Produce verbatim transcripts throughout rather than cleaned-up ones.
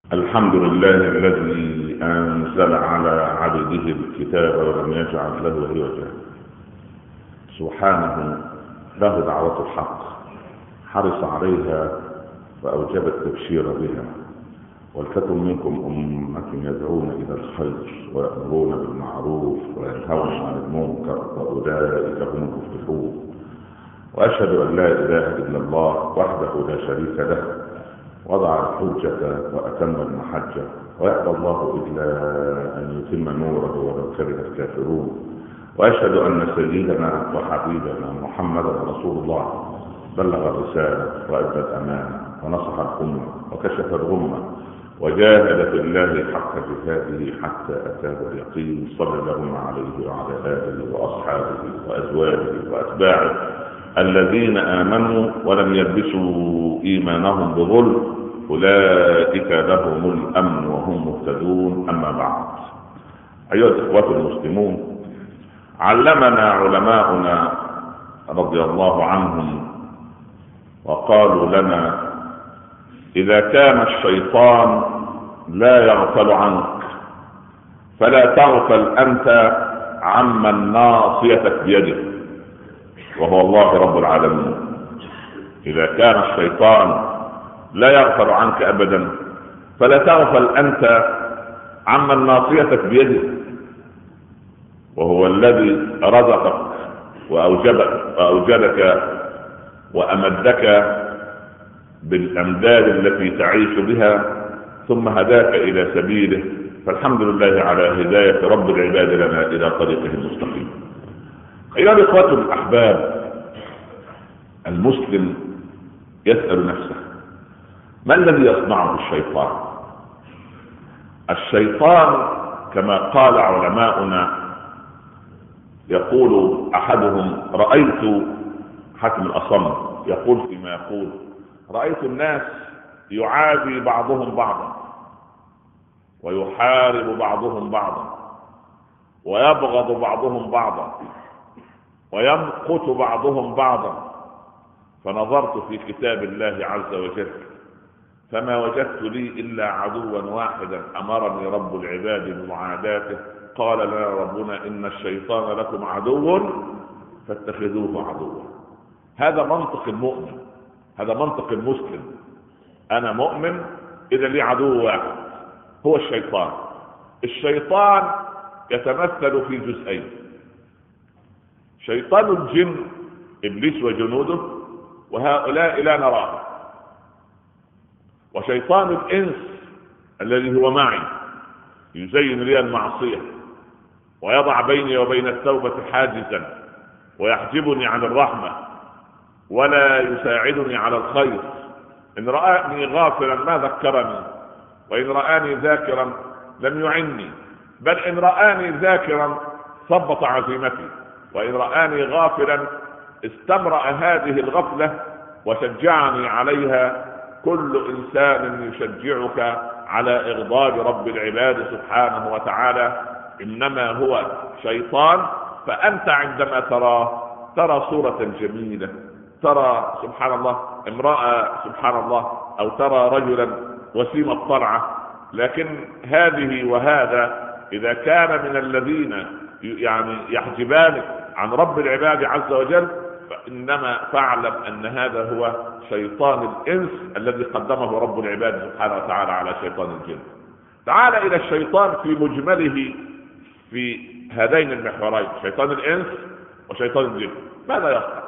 الحمد لله الذي أنزل على عبده الكتاب ولم يجعل له عوجا. سبحانه له دعوة الحق، حرص عليها وأوجب التبشير بها. ولتكن منكم أمة يدعون إلى الخير ويأمرون بالمعروف وينهون عن المنكر وأولئك هم المفلحون. وأشهد أن لا إله إلا الله وحده لا شريك له، وضع الحجة وأتم المحجة، ويأبى الله إلا أن يتم نوره ولو كره الكافرون. وأشهد أن سيدنا وحبيبنا محمدا رسول الله بلغ الرسالة وأدى الأمانة ونصح الأمة وكشف الغمة وجاهد في الله حق جهاده حتى أتاه اليقين، صلى الله عليه وعلى آله وأصحابه وأزواجه وأتباعه الذين آمنوا ولم يلبسوا إيمانهم بظلم، أولئك لهم الأمن وهم مهتدون. أما بعد، أيها الإخوة المسلمون، علمنا علماؤنا رضي الله عنهم وقالوا لنا: إذا كان الشيطان لا يغفل عنك فلا تغفل أنت عمن ناصيتك بيده، وهو الله رب العالمين. إذا كان الشيطان لا يغفل عنك أبدا فلا تغفل أنت عمن ناصيتك بيده، وهو الذي رزقك وأوجبك وأوجدك وأمدك بالأمداد التي تعيش بها، ثم هداك إلى سبيله. فالحمد لله على هداية رب العباد لنا إلى طريقه المستقيم. أيها الإخوة الأحباب، المسلم يسأل نفسه: ما الذي يصنعه الشيطان؟ الشيطان كما قال علماؤنا، يقول أحدهم: رأيت حاتم الأصم يقول فيما يقول: رأيت الناس يعادي بعضهم بعضا ويحارب بعضهم بعضا ويبغض بعضهم بعضا ويمقت بعضهم بعضا، فنظرت في كتاب الله عز وجل فما وجدت لي إلا عدوا واحدا أمرني رب العباد بمعاداته، قال لنا ربنا: إن الشيطان لكم عدو فاتخذوه عدوا. هذا منطق المؤمن، هذا منطق المسلم. أنا مؤمن، إذا لي عدو واحد هو الشيطان. الشيطان يتمثل في جزئين: شيطان الجن إبليس وجنوده، وهؤلاء لا نراه، وشيطان الإنس الذي هو معي يزين لي المعصية ويضع بيني وبين التوبة حاجزا ويحجبني عن الرحمة ولا يساعدني على الخير. إن رآني غافلا ما ذكرني، وإن رآني ذاكرا لم يعني، بل إن رآني ذاكرا ثبط عزيمتي، وإن رآني غافلا استمرأ هذه الغفلة وشجعني عليها. كل إنسان يشجعك على إغضاب رب العباد سبحانه وتعالى إنما هو شيطان. فأنت عندما ترى ترى صورة جميلة، ترى سبحان الله امرأة سبحان الله، أو ترى رجلا وسيم الطلعة، لكن هذه وهذا إذا كان من الذين يعني يحجبانك عن رب العباد عز وجل، فإنما فاعلم أن هذا هو شيطان الإنس الذي قدمه رب العباد سبحانه وتعالى على شيطان الجن. تعال إلى الشيطان في مجمله في هذين المحورين، شيطان الإنس وشيطان الجن. ماذا يصنع؟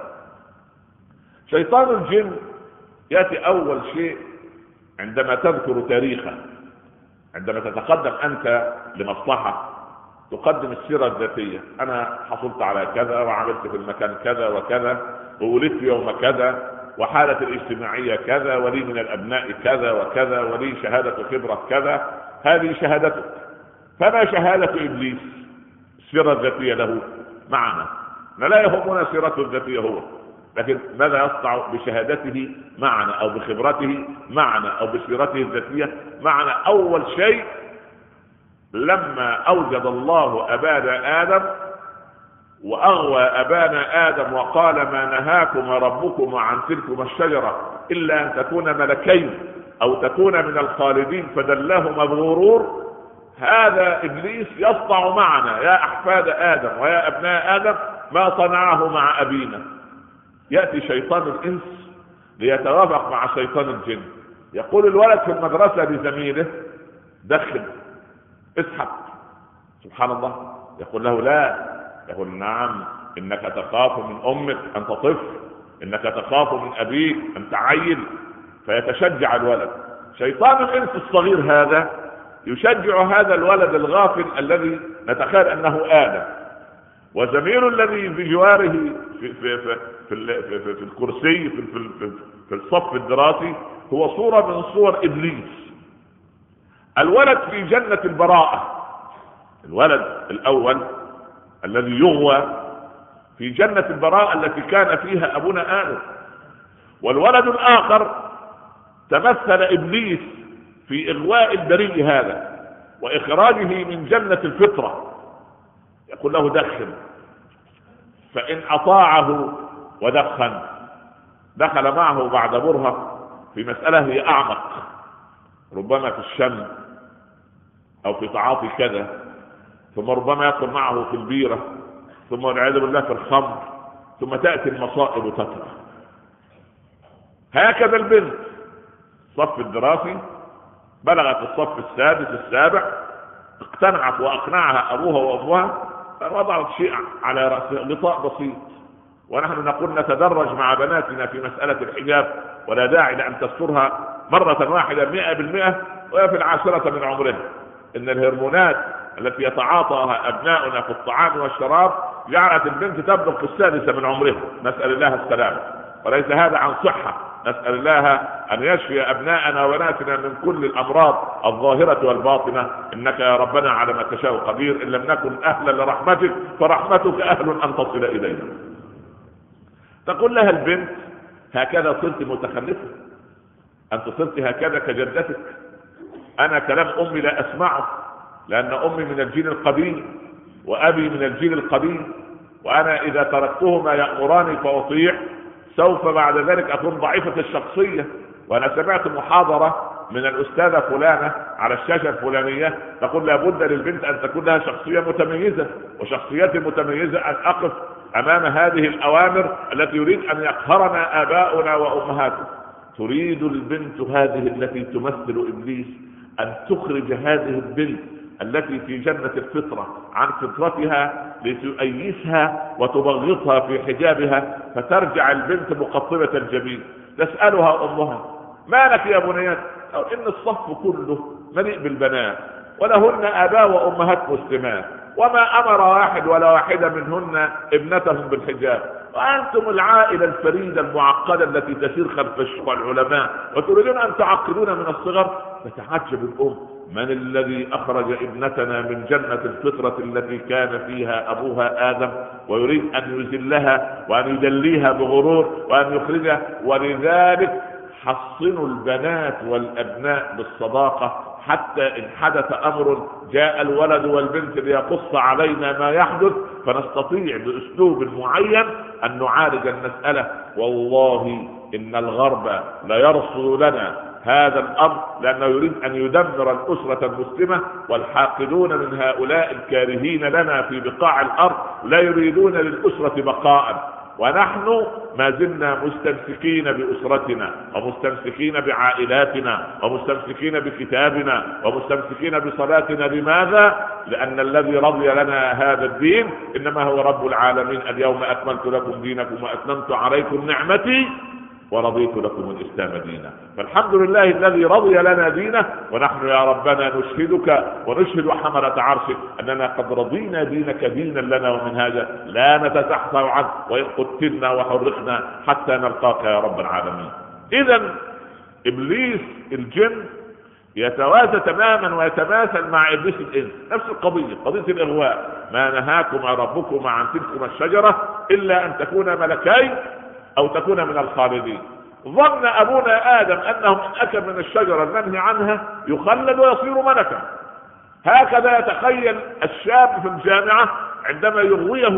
شيطان الجن يأتي أول شيء عندما تذكر تاريخه، عندما تتقدم أنت لمصلحة تقدم السيرة الذاتية: أنا حصلت على كذا وعملت في المكان كذا وكذا وولدت يوم كذا وحالة الاجتماعية كذا ولي من الأبناء كذا وكذا ولي شهادة خبرة كذا. هذه شهادتك. فما شهادة إبليس؟ السيرة الذاتية له معنا. لا يهمنا سيرته الذاتية هو، لكن ماذا يصنع بشهادته معنا أو بخبرته معنا أو بسيرته الذاتية معنا؟ أول شيء، لما أوجد الله أبانا آدم وأغوى أبانا آدم وقال: ما نهاكما ربكما عن تلكما الشجرة إلا أن تكونا ملكين أو تكون من الخالدين فدلهما بغرور، هذا إبليس يصنع معنا يا أحفاد آدم ويا أبناء آدم ما صنعه مع أبينا. يأتي شيطان الإنس ليتوافق مع شيطان الجن، يقول الولد في المدرسة لزميله دخل اسحب، سبحان الله، يقول له لا، يقول نعم، إنك تخاف من أمك أنت طفل، إنك تخاف من أبيك أنت عيل. فيتشجع الولد. شيطان الإنس الصغير هذا يشجع هذا الولد الغافل الذي نتخيل أنه آدم، وزميله الذي بجواره في, في, في, في, في, في, في الكرسي في, في, في, في الصف الدراسي هو صورة من صور إبليس. الولد في جنة البراءة، الولد الأول الذي يغوى في جنة البراءة التي كان فيها أبونا آدم، والولد الآخر تمثل إبليس في إغواء البريء هذا وإخراجه من جنة الفطرة، يقول له دخن، فإن أطاعه ودخن دخل معه بعد برهة في مسألة هي أعمق، ربما في الشم أو في تعاطي كذا، ثم ربما يدخل معه في البيرة، ثم والعياذ بالله في الخمر، ثم تأتي المصائب تترى. هكذا البنت الصف الدراسي بلغت الصف السادس السابع، اقتنعت واقنعها ابوها وابوها، وضعت شيء على رأسها غطاء بسيط. ونحن نقول نتدرج مع بناتنا في مسألة الحجاب، ولا داعي لأن تسترها مرة واحدة مئة بالمئة وهي في العاشرة من عمرها. إن الهرمونات التي يتعاطاها أبناؤنا في الطعام والشراب جعلت البنت تبلغ في السادسة من عمرها، نسأل الله السلامة، وليس هذا عن صحة، نسأل الله أن يشفي أبناءنا وبناتنا من كل الأمراض الظاهرة والباطنة، إنك يا ربنا على ما تشاء قدير، إن لم نكن أهلا لرحمتك فرحمتك أهل أن تصل إلينا. تقول لها البنت هكذا صرت متخلفة، أنت صرت هكذا كجدتك، أنا كلام أمي لا أسمعه، لأن أمي من الجيل القديم وأبي من الجيل القديم، وأنا إذا تركتهما يأمراني فأطيع، سوف بعد ذلك أكون ضعيفة الشخصية. وأنا سمعت محاضرة من الأستاذة فلانة على الشاشة الفلانية تقول لابد للبنت أن تكون لها شخصية متميزة، وشخصيتي متميزة أن أقف أمام هذه الأوامر التي يريد أن يقهرنا آباؤنا وأمهاتنا. تريد البنت هذه التي تمثل إبليس أن تخرج هذه البنت التي في جنة الفطرة عن فطرتها لتؤيسها وتبغضها في حجابها، فترجع البنت مقطبة الجبين. تسألها أمها ما لك يا بنيات؟ أو إن الصف كله مليء بالبنات ولهن آباء وأمهات مسلمات، وما أمر واحد ولا واحدة منهن ابنتهم بالحجاب، وأنتم العائلة الفريدة المعقدة التي تسير خلف الشيوخ والعلماء وتريدون أن تعقدون من الصغر. فتعجب الأم، من الذي أخرج ابنتنا من جنة الفطرة التي كان فيها أبوها آدم ويريد أن يذلها وأن يدليها بغرور وأن يخرجها؟ ولذلك حصنوا البنات والأبناء بالصداقة، حتى إن حدث أمر جاء الولد والبنت ليقص علينا ما يحدث فنستطيع بأسلوب معين أن نعالج المسألة. والله إن الغرب لا يرصد لنا هذا الأمر لأنه يريد أن يدمر الأسرة المسلمة، والحاقدون من هؤلاء الكارهين لنا في بقاع الأرض لا يريدون للأسرة بقاء، ونحن ما زلنا مستمسكين بأسرتنا ومستمسكين بعائلاتنا ومستمسكين بكتابنا ومستمسكين بصلاتنا. لماذا؟ لأن الذي رضي لنا هذا الدين إنما هو رب العالمين. اليوم أكملت لكم دينكم وأتممت عليكم نعمتي ورضيت لكم الإسلام دينا. فالحمد لله الذي رضي لنا دينه، ونحن يا ربنا نشهدك ونشهد حملة عرشك أننا قد رضينا دينك دينا لنا ومنهاجا لا نتزحزح عنه، وإن قتلنا وحرقنا حتى نلقاك يا رب العالمين. إذن إبليس الجن يتوازى تماما ويتماثل مع إبليس الإنس، نفس القضية، قضية الإغواء. ما نهاكم ربكم عن تلكم الشجرة إلا أن تكونا ملكين أو تكون من الخالدين. ظن أبونا آدم أنه من أكل من الشجرة المنهي عنها يخلد ويصير ملكا. هكذا يتخيل الشاب في الجامعة عندما يغويه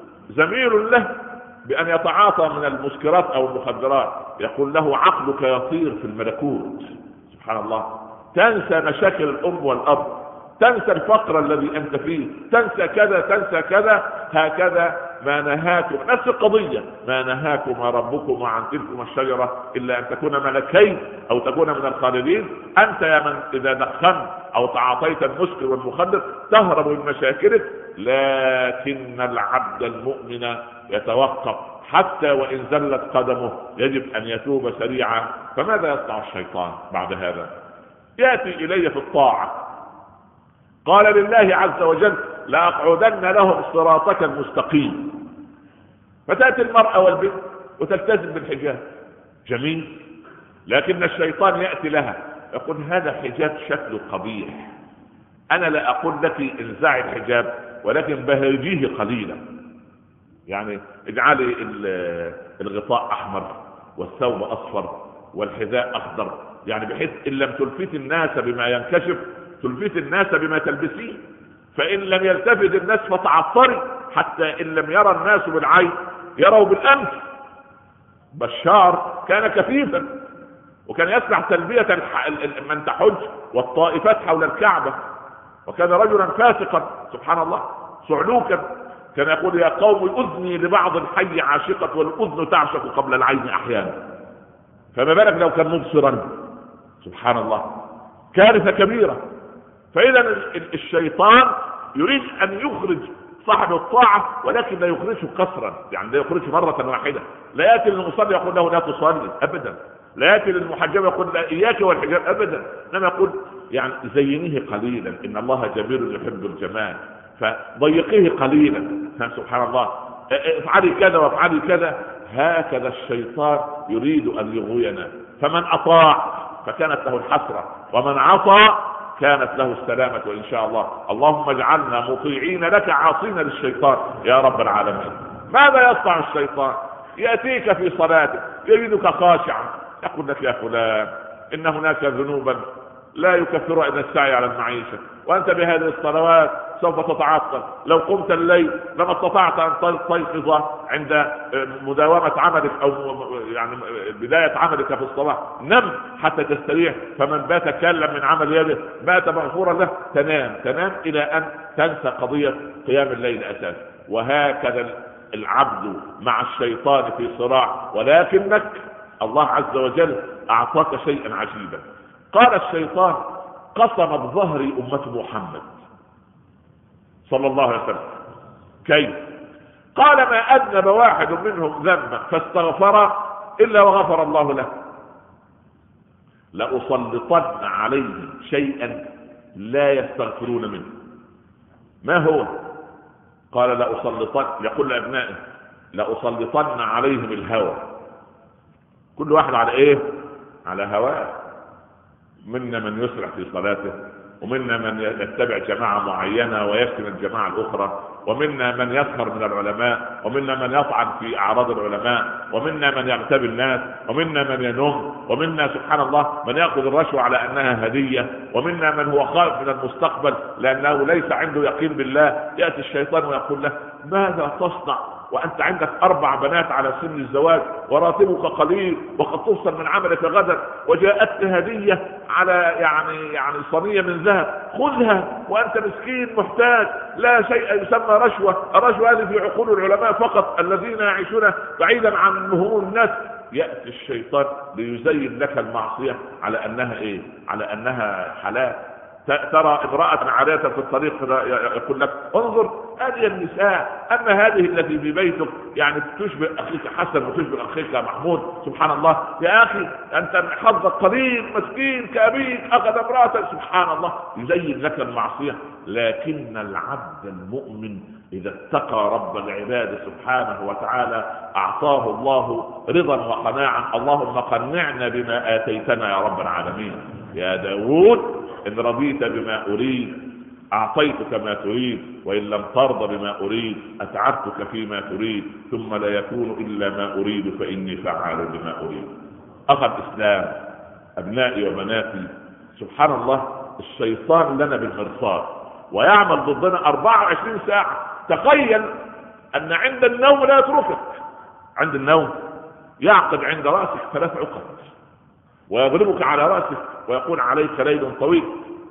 زميل له بأن يتعاطى من المسكرات أو المخدرات، يقول له عقلك يطير في الملكوت. سبحان الله. تنسى مشاكل الأم والأب، تنسى الفقر الذي أنت فيه، تنسى كذا تنسى كذا. هكذا ما نهاكم، نفس القضية، ما نهاكما ربكما عن تلكما الشجرة إلا أن تكون ملكين أو تكون من الخالدين. أنت يا من إذا دخنت أو تعاطيت المسكر والمخدر تهرب من مشاكلك، لكن العبد المؤمن يتوقف حتى وإن زلت قدمه يجب أن يتوب سريعا. فماذا يصنع الشيطان بعد هذا؟ يأتي إلي في الطاعة، قال لله عز وجل لأقعدن لهم صراطك المستقيم. فتأتي المرأة والبنت وتلتزم بالحجاب، جميل، لكن الشيطان يأتي لها يقول هذا حجاب شكله قبيح، أنا لا أقول لك انزعي الحجاب ولكن بهجيه قليلا، يعني اجعلي الغطاء أحمر والثوب أصفر والحذاء أخضر، يعني بحيث إن لم تلفت الناس بما ينكشف تلفت الناس بما تلبسين، فإن لم يلتفت الناس فتعطري، حتى إن لم يرى الناس بالعين يروا بالأنف. بشار كان كفيفا وكان يسمع تلبية من تحج والطائفات حول الكعبة، وكان رجلا فاسقا سبحان الله صعلوكا، كان يقول يا قوم أذني لبعض الحي عاشقة والأذن تعشق قبل العين أحيانا، فما بالك لو كان مبصرا، سبحان الله، كارثة كبيرة. فإذا الشيطان يريد أن يخرج صاحب الطاعة ولكن لا يخرجه كسرا، يعني لا يخرجه مرة واحدة. لا يأتي للمصلي يقول له لا تصلي أبدا، لا يأتي للمحجب يقول لا إياك والحجاب أبدا، إنما يقول يعني زينيه قليلا، إن الله جميل يحب الجمال، فضيقيه قليلا، سبحان الله، افعلي كذا وافعلي كذا. هكذا الشيطان يريد أن يغوينا، فمن أطاع فكانت له الحسرة، ومن عصى كانت له السلامة إن شاء الله. اللهم اجعلنا مطيعين لك عاصين للشيطان يا رب العالمين. ماذا يصنع الشيطان؟ يأتيك في صلاتك يجدك خاشعا، يقول لك يا فلان إن هناك ذنوبا لا يكفر إلا السعي على المعيشة، وأنت بهذه الصلوات سوف تتعطل، لو قمت الليل لما استطعت أن تستيقظ عند مداومة عملك أو يعني بداية عملك في الصلاة، نم حتى تستريح، فمن بات كلا من عمل يده بات مغفورا له. تنام تنام إلى أن تنسى قضية قيام الليل أساسا. وهكذا العبد مع الشيطان في صراع، ولكنك الله عز وجل أعطاك شيئا عجيبا. قال الشيطان قسمت ظهري أمة محمد صلى الله عليه وسلم. كيف؟ قال ما أذنب واحد منهم ذنبا فاستغفر إلا وغفر الله له، لأسلطن عليهم شيئا لا يستغفرون منه. ما هو؟ قال لأسلطن، يقول لأبنائه لأسلطن عليهم الهوى، كل واحد على ايه؟ على هواه. منا من يسرع في صلاته، ومنا من يتبع جماعة معينة ويشتم الجماعة الأخرى، ومنا من يسخر من العلماء، ومنا من يطعن في أعراض العلماء، ومنا من يغتاب الناس، ومنا من ينم، ومنا سبحان الله من يأخذ الرشوة على أنها هدية، ومنا من هو خائف من المستقبل لأنه ليس عنده يقين بالله. يأتي الشيطان ويقول له ماذا تصنع وأنت عندك أربع بنات على سن الزواج وراتبك قليل وقد تفصل من عملك غدا، وجاءتك هدية على يعني يعني صينية من ذهب، خذها وأنت مسكين محتاج، لا شيء يسمى رشوة. الرشوة هذه في عقول العلماء فقط الذين يعيشون بعيدا عن هموم الناس. يأتي الشيطان ليزين لك المعصية على أنها إيه؟ على أنها حلال. ترى امرأة عارية في الطريق يقول لك انظر هذه النساء، أما هذه التي في بيتك يعني تشبه أخيك حسن وتشبه أخيك محمود. سبحان الله يا أخي أنت حظك قليل مسكين كأبيك أخذ امرأة. سبحان الله يزين لك المعصية. لكن العبد المؤمن إذا اتقى رب العباد سبحانه وتعالى أعطاه الله رضا وقناعا. اللهم قنعنا بما آتيتنا يا رب العالمين. يا داود إن رضيت بما أريد أعطيتك ما تريد، وإن لم ترضى بما أريد أتعبتك فيما تريد، ثم لا يكون إلا ما أريد فإني فعال بما أريد. أخذ الإسلام أبنائي وبناتي، سبحان الله الشيطان لنا بالمرصاد ويعمل ضدنا أربعة وعشرين ساعة. تخيل أن عند النوم لا يتركك، عند النوم يعقد عند رأسك ثلاث عقد، ويضربك على رأسك ويقول عليك ليل طويل.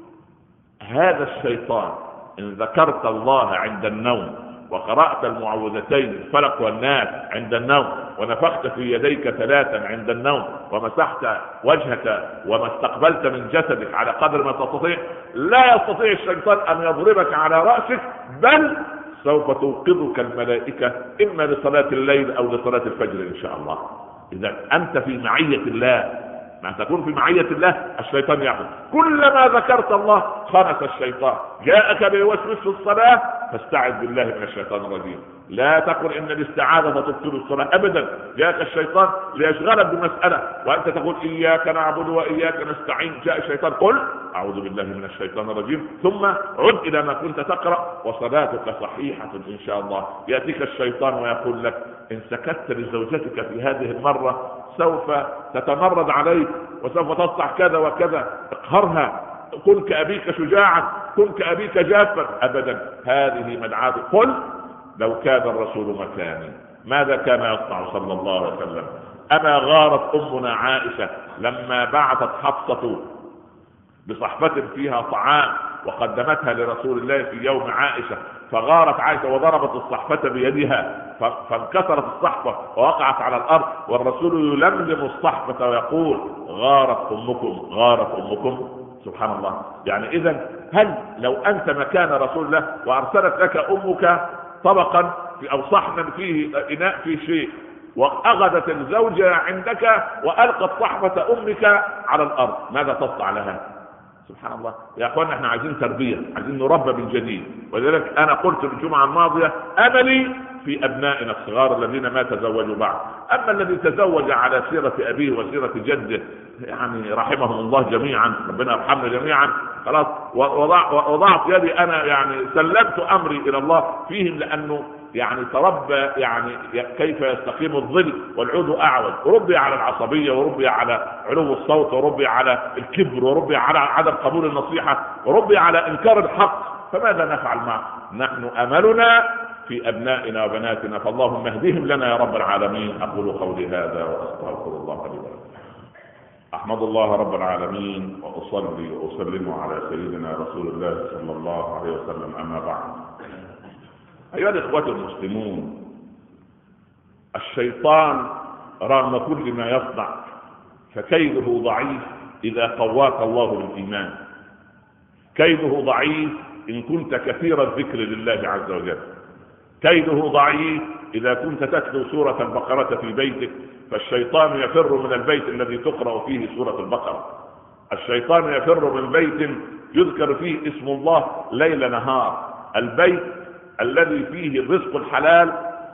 هذا الشيطان إن ذكرت الله عند النوم وقرأت المعوذتين الفلق والناس عند النوم ونفخت في يديك ثلاثا عند النوم ومسحت وجهك وما استقبلت من جسدك على قدر ما تستطيع، لا يستطيع الشيطان أن يضربك على رأسك، بل سوف توقظك الملائكة إما لصلاة الليل أو لصلاة الفجر إن شاء الله. إذا أنت في معية الله، ما تكون في معية الله الشيطان يعبد. كلما ذكرت الله خنس الشيطان. جاءك بالوسوس في الصلاة فاستعذ بالله من الشيطان الرجيم. لا تقل إن الاستعاذة تبطل الصلاة أبدا. جاءك الشيطان ليشغلك بمسألة وأنت تقول إياك نعبد وإياك نستعين، جاء الشيطان قل أعوذ بالله من الشيطان الرجيم ثم عد إلى ما كنت تقرأ وصلاتك صحيحة إن شاء الله. يأتيك الشيطان ويقول لك إن سكت لزوجتك في هذه المرة سوف تتمرد عليك وسوف تصنع كذا وكذا، اقهرها، كن كأبيك شجاعا، كن كأبيك جافا. أبدا، هذه مدعاة. قل لو كان الرسول مكاني ماذا كان يصنع صلى الله عليه وسلم؟ أما غارت أمنا عائشة لما بعثت حفصة بصحفة فيها طعام وقدمتها لرسول الله في يوم عائشة، فغارت عائشة وضربت الصحفة بيدها فانكسرت الصحفة ووقعت على الأرض، والرسول يلملم الصحفة ويقول غارت أمكم غارت أمكم. سبحان الله. يعني إذن هل لو أنت مكان رسول الله وأرسلت لك أمك طبقا أو صحنا فيه إناء فيه شيء وأخذت الزوجة عندك وألقت صحفة أمك على الأرض، ماذا تصنع لها؟ سبحان الله. يا أخوانا احنا عايزين تربية، عايزين نربى من جديد. ولذلك أنا قلت الجمعة الماضية أملي في أبنائنا الصغار الذين ما تزوجوا بعد. أما الذي تزوج على سيرة أبيه وسيرة جده يعني رحمهم الله جميعا، ربنا يرحمنا جميعا، خلاص وضعت يدي أنا يعني سلمت أمري إلى الله فيهم، لأنه يعني تربى يعني كيف يستقيم الظل والعود أعوج، وربي على العصبية وربي على علو الصوت وربي على الكبر وربي على عدم قبول النصيحة وربي على إنكار الحق. فماذا نفعل معه؟ نحن أملنا في أبنائنا وبناتنا، فاللهم اهدهم لنا يا رب العالمين. أقول قولي هذا وأستغفر الله لي ولكم. أحمد الله رب العالمين وأصلي وأسلم على سيدنا رسول الله صلى الله عليه وسلم. أما بعد، أيها الإخوة المسلمون، الشيطان رغم كل ما يصنع فكيده ضعيف إذا قواك الله بالإيمان. كيده ضعيف إن كنت كثير الذكر لله عز وجل. كيده ضعيف إذا كنت تتلو سورة البقرة في بيتك، فالشيطان يفر من البيت الذي تقرأ فيه سورة البقرة. الشيطان يفر من بيت يذكر فيه اسم الله ليل نهار. البيت الذي فيه الرزق الحلال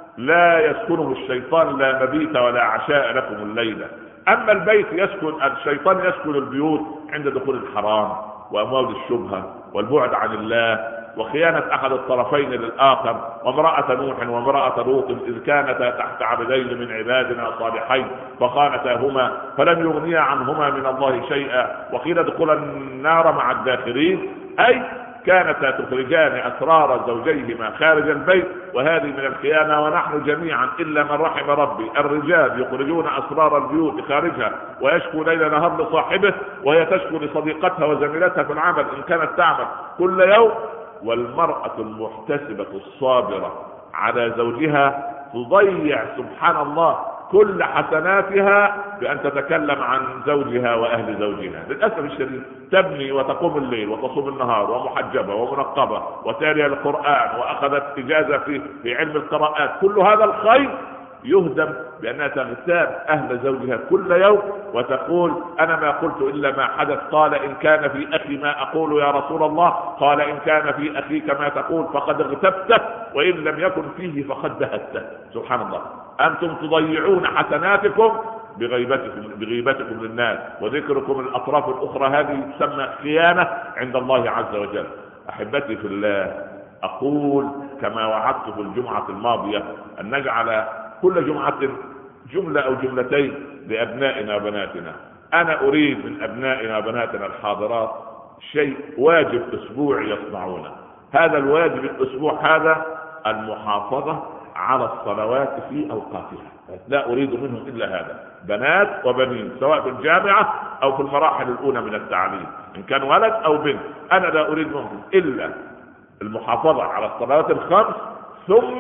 لا يسكنه الشيطان لا مبيت ولا عشاء لكم الليلة. أما البيت يسكن الشيطان يسكن البيوت عند دخول الحرام وأموال الشبهة والبعد عن الله وخيانة أحد الطرفين للآخر، وامرأة نوح وامرأة لوط إذ كانتا تحت عبدين من عبادنا صالحين فخانتاهما فلم يغنيا عنهما من الله شيئا وقيل ادخلا النار مع الداخلين، أي كانتا تخرجان أسرار زوجيهما خارج البيت، وهذه من الخيانة. ونحن جميعا إلا من رحم ربي الرجال يخرجون أسرار البيوت خارجها ويشكو ليل نهار لصاحبه، وهي تشكو لصديقتها وزميلتها في العمل إن كانت تعمل كل يوم. والمرأة المحتسبة الصابرة على زوجها تضيع سبحان الله كل حسناتها بأن تتكلم عن زوجها وأهل زوجها. للأسف الشديد تبني وتقوم الليل وتصوم النهار ومحجبة ومنقبة وتالية القرآن وأخذت إجازة في, في علم القراءات. كل هذا الخير يهدم بأنها تغتاب أهل زوجها كل يوم وتقول أنا ما قلت إلا ما حدث. قال إن كان في أخي ما أقول يا رسول الله، قال إن كان في أخيك ما تقول فقد اغتبته، وإن لم يكن فيه فقد بهته. سبحان الله. أنتم تضيعون حسناتكم بغيبتكم, بغيبتكم للناس وذكركم الأطراف الأخرى. هذه تسمى خيانة عند الله عز وجل. أحبتي في الله، أقول كما وعدت في الجمعة الماضية أن نجعل كل جمعة جملة أو جملتين لأبنائنا وبناتنا. أنا أريد من أبنائنا وبناتنا الحاضرات شيء واجب أسبوعي يصنعونه. هذا الواجب الأسبوع هذا المحافظة على الصلوات في اوقاتها، لا اريد منهم الا هذا، بنات وبنين سواء في الجامعه او في المراحل الاولى من التعليم، ان كان ولد او بنت، انا لا اريد منهم الا المحافظه على الصلوات الخمس، ثم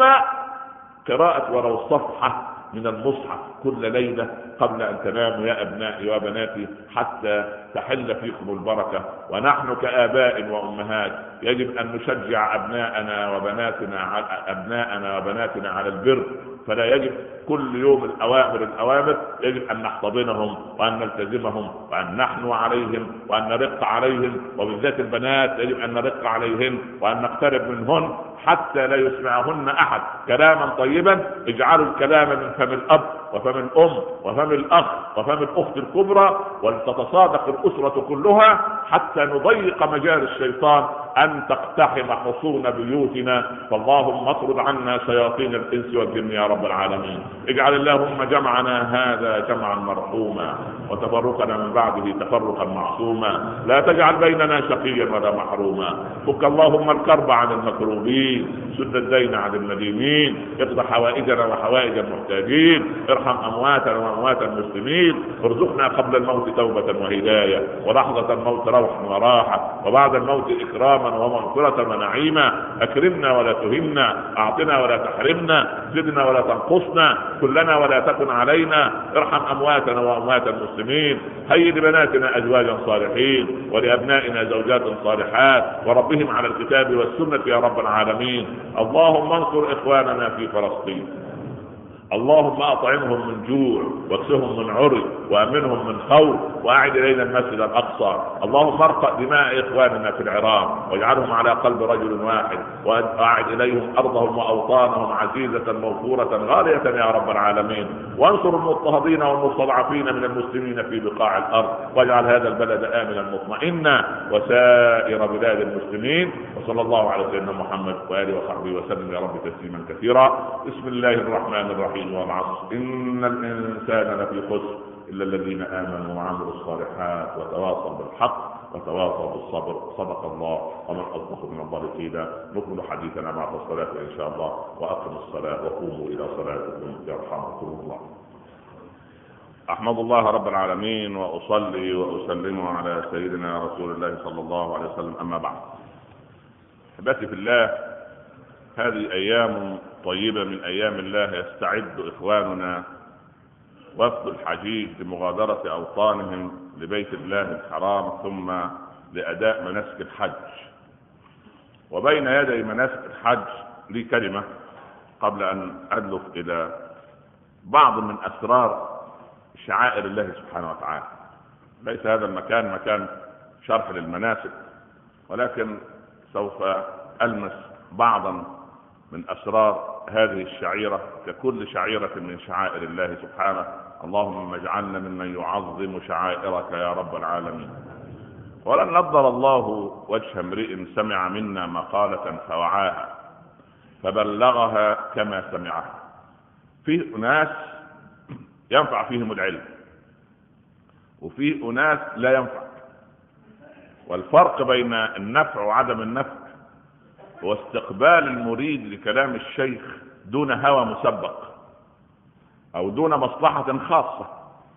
قراءه ولو صفحه من المصحف كل ليله قبل ان تناموا يا ابنائي وبناتي، حتى تحل فيكم البركه. ونحن كآباء وامهات يجب ان نشجع ابناءنا وبناتنا على ابناءنا وبناتنا على البر، فلا يجب كل يوم الاوامر الاوامر، يجب ان نحتضنهم وان نلتزمهم وان نحنو عليهم وان نرق عليهم، وبالذات البنات يجب ان نرق عليهن وان نقترب منهن حتى لا يسمعهن احد كلاما طيبا. اجعلوا الكلام من فم الاب وفم الام وفم الاخ وفم الاخت الكبرى، ولتتصادق الاسره كلها حتى نضيق مجال الشيطان ان تقتحم حصون بيوتنا. فاللهم اطرد عنا شياطين الانس والجن يا رب العالمين. اجعل اللهم جمعنا هذا جمعا مرحوما وتفرقنا من بعده تفرقا معصوما، لا تجعل بيننا شقيا ولا محروما. فك اللهم الكرب عن المكروبين، سد الدين عن المدينين، اقض حوائجنا وحوائج المحتاجين، ارحم امواتنا واموات المسلمين، ارزقنا قبل الموت توبة وهداية، ولحظة الموت روحا وراحة، وبعد الموت اكراما ومغفرة ونعيما. اكرمنا ولا تهنا، اعطنا ولا تحرمنا، زدنا ولا تنقصنا، كلنا ولا تكن علينا. ارحم امواتنا واموات المسلمين، هيئ لبناتنا ازواجا صالحين ولابنائنا زوجات صالحات، وربهم على الكتاب والسنة يا رب العالمين. اللهم انصر اخواننا في فلسطين، اللهم اطعمهم من جوع واكسهم من عري وامنهم من خوف، واعد الينا المسجد الاقصى. اللهم ارفع دماء اخواننا في العراق واجعلهم على قلب رجل واحد، واعد اليهم ارضهم واوطانهم عزيزه موفوره غاليه يا رب العالمين. وانصر المضطهدين والمستضعفين من المسلمين في بقاع الارض، واجعل هذا البلد امنا مطمئنا وسائر بلاد المسلمين. وصلى الله على سيدنا محمد واله وصحبه وسلم يا رب تسليما كثيرا. بسم الله الرحمن الرحيم. والعصر إن الإنسان لفي خسر إلا الذين آمنوا وعملوا الصالحات وتواصوا بالحق وتواصوا بالصبر. صدق الله ومن أصدق من الله قيلا. نكمل حديثنا بعد الصلاة إن شاء الله، وأقم الصلاة وقوموا إلى صلاتكم يرحمكم الله. أحمد الله رب العالمين وأصلي وأسلم على سيدنا رسول الله صلى الله عليه وسلم، أما بعد. أحبتي في الله، هذه أيام طيبة من أيام الله يستعد إخواننا وفد الحجيج لمغادرة أوطانهم لبيت الله الحرام ثم لأداء مناسك الحج. وبين يدي مناسك الحج لي كلمة قبل أن أدلف إلى بعض من أسرار شعائر الله سبحانه وتعالى. ليس هذا المكان مكان شرح للمناسك، ولكن سوف ألمس بعضا من أسرار هذه الشعيرة ككل شعيرة من شعائر الله سبحانه. اللهم اجعلنا ممن يعظم شعائرك يا رب العالمين. ولن نضر الله وجه امرئ سمع منا مقالة فوعاها فبلغها كما سمعها. في أناس ينفع فيهم العلم، وفي أناس لا ينفع، والفرق بين النفع وعدم النفع هو استقبال المريد لكلام الشيخ دون هوى مسبق او دون مصلحة خاصة.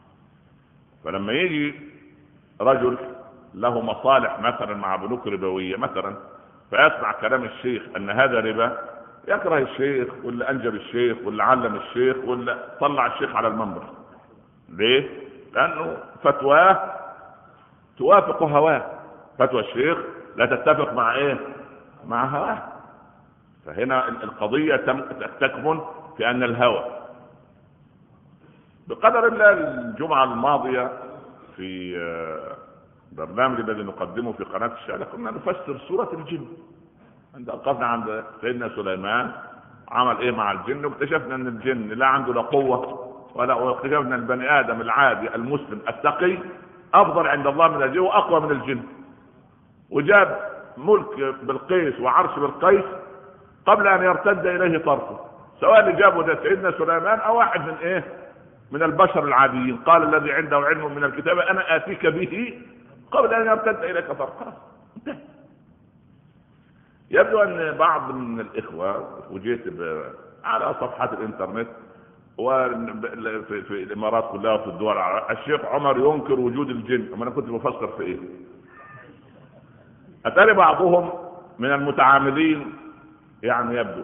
فلما يجي رجل له مصالح مثلا مع بنوك ربوية مثلا، فيسمع كلام الشيخ ان هذا ربا، يكره الشيخ واللي انجب الشيخ واللي علم الشيخ واللي طلع الشيخ على المنبر. ليه؟ لانه فتواه توافق هواه، فتوى الشيخ لا تتفق مع ايه؟ مع هواه. فهنا القضية تكمن في أن الهوى بقدر الله. الجمعة الماضية في برنامج الذي نقدمه في قناة الشارع كنا نفسر سورة الجن، عند أوقفنا عند سيدنا سليمان عمل إيه مع الجن، واكتشفنا أن الجن لا عنده لا قوة ولا، واكتشفنا البني آدم العادي المسلم التقي أفضل عند الله من الجن وأقوى من الجن. وجاب ملك بالقيس وعرش بالقيس قبل ان يرتد اليه طرفه، سواء اللي جابه ده سيدنا سليمان او واحد من ايه من البشر العاديين. قال الذي عنده علم من الكتاب انا اتيك به قبل ان يرتد اليك طرفه. يبدو ان بعض من الاخوه، وجيت على صفحات الانترنت وفي في الامارات كلها وفي الدول العربية. الشيخ عمر ينكر وجود الجن. اما انا كنت بفكر في ايه؟ اتاري بعضهم من المتعاملين يعني يبدو،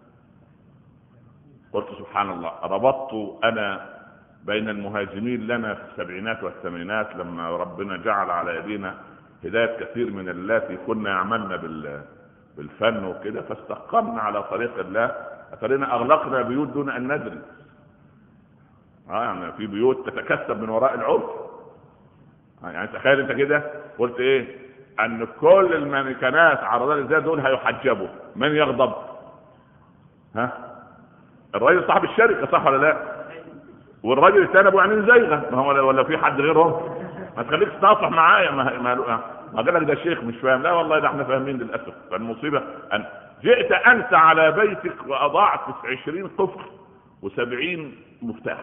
قلت سبحان الله، ربطت انا بين المهاجمين لنا في السبعينات والثمانينات لما ربنا جعل على يدينا هداية كثير من اللاتي كنا يعملنا بالفن وكده، فاستقمنا على طريق الله، اترينا اغلقنا بيوت دون ان ندري. اه يعني في بيوت تتكسب من وراء العرف. آه يعني تخيل انت كده قلت ايه؟ ان كل المانيكانات عرضات الازاز دول هيحجبوا، من يغضب؟ ها؟ الراجل صاحب الشركه، صح ولا لا؟ والراجل الثاني ابو عينين زيغه، ما هو ولا في حد غيرهم؟ ما تخليكش تناصح معايا، ما ما ما قال لك ده شيخ مش فاهم. لا والله ده احنا فاهمين للاسف. فالمصيبه ان جئت انت على بيتك واضعت عشرين قفل وسبعين مفتاح.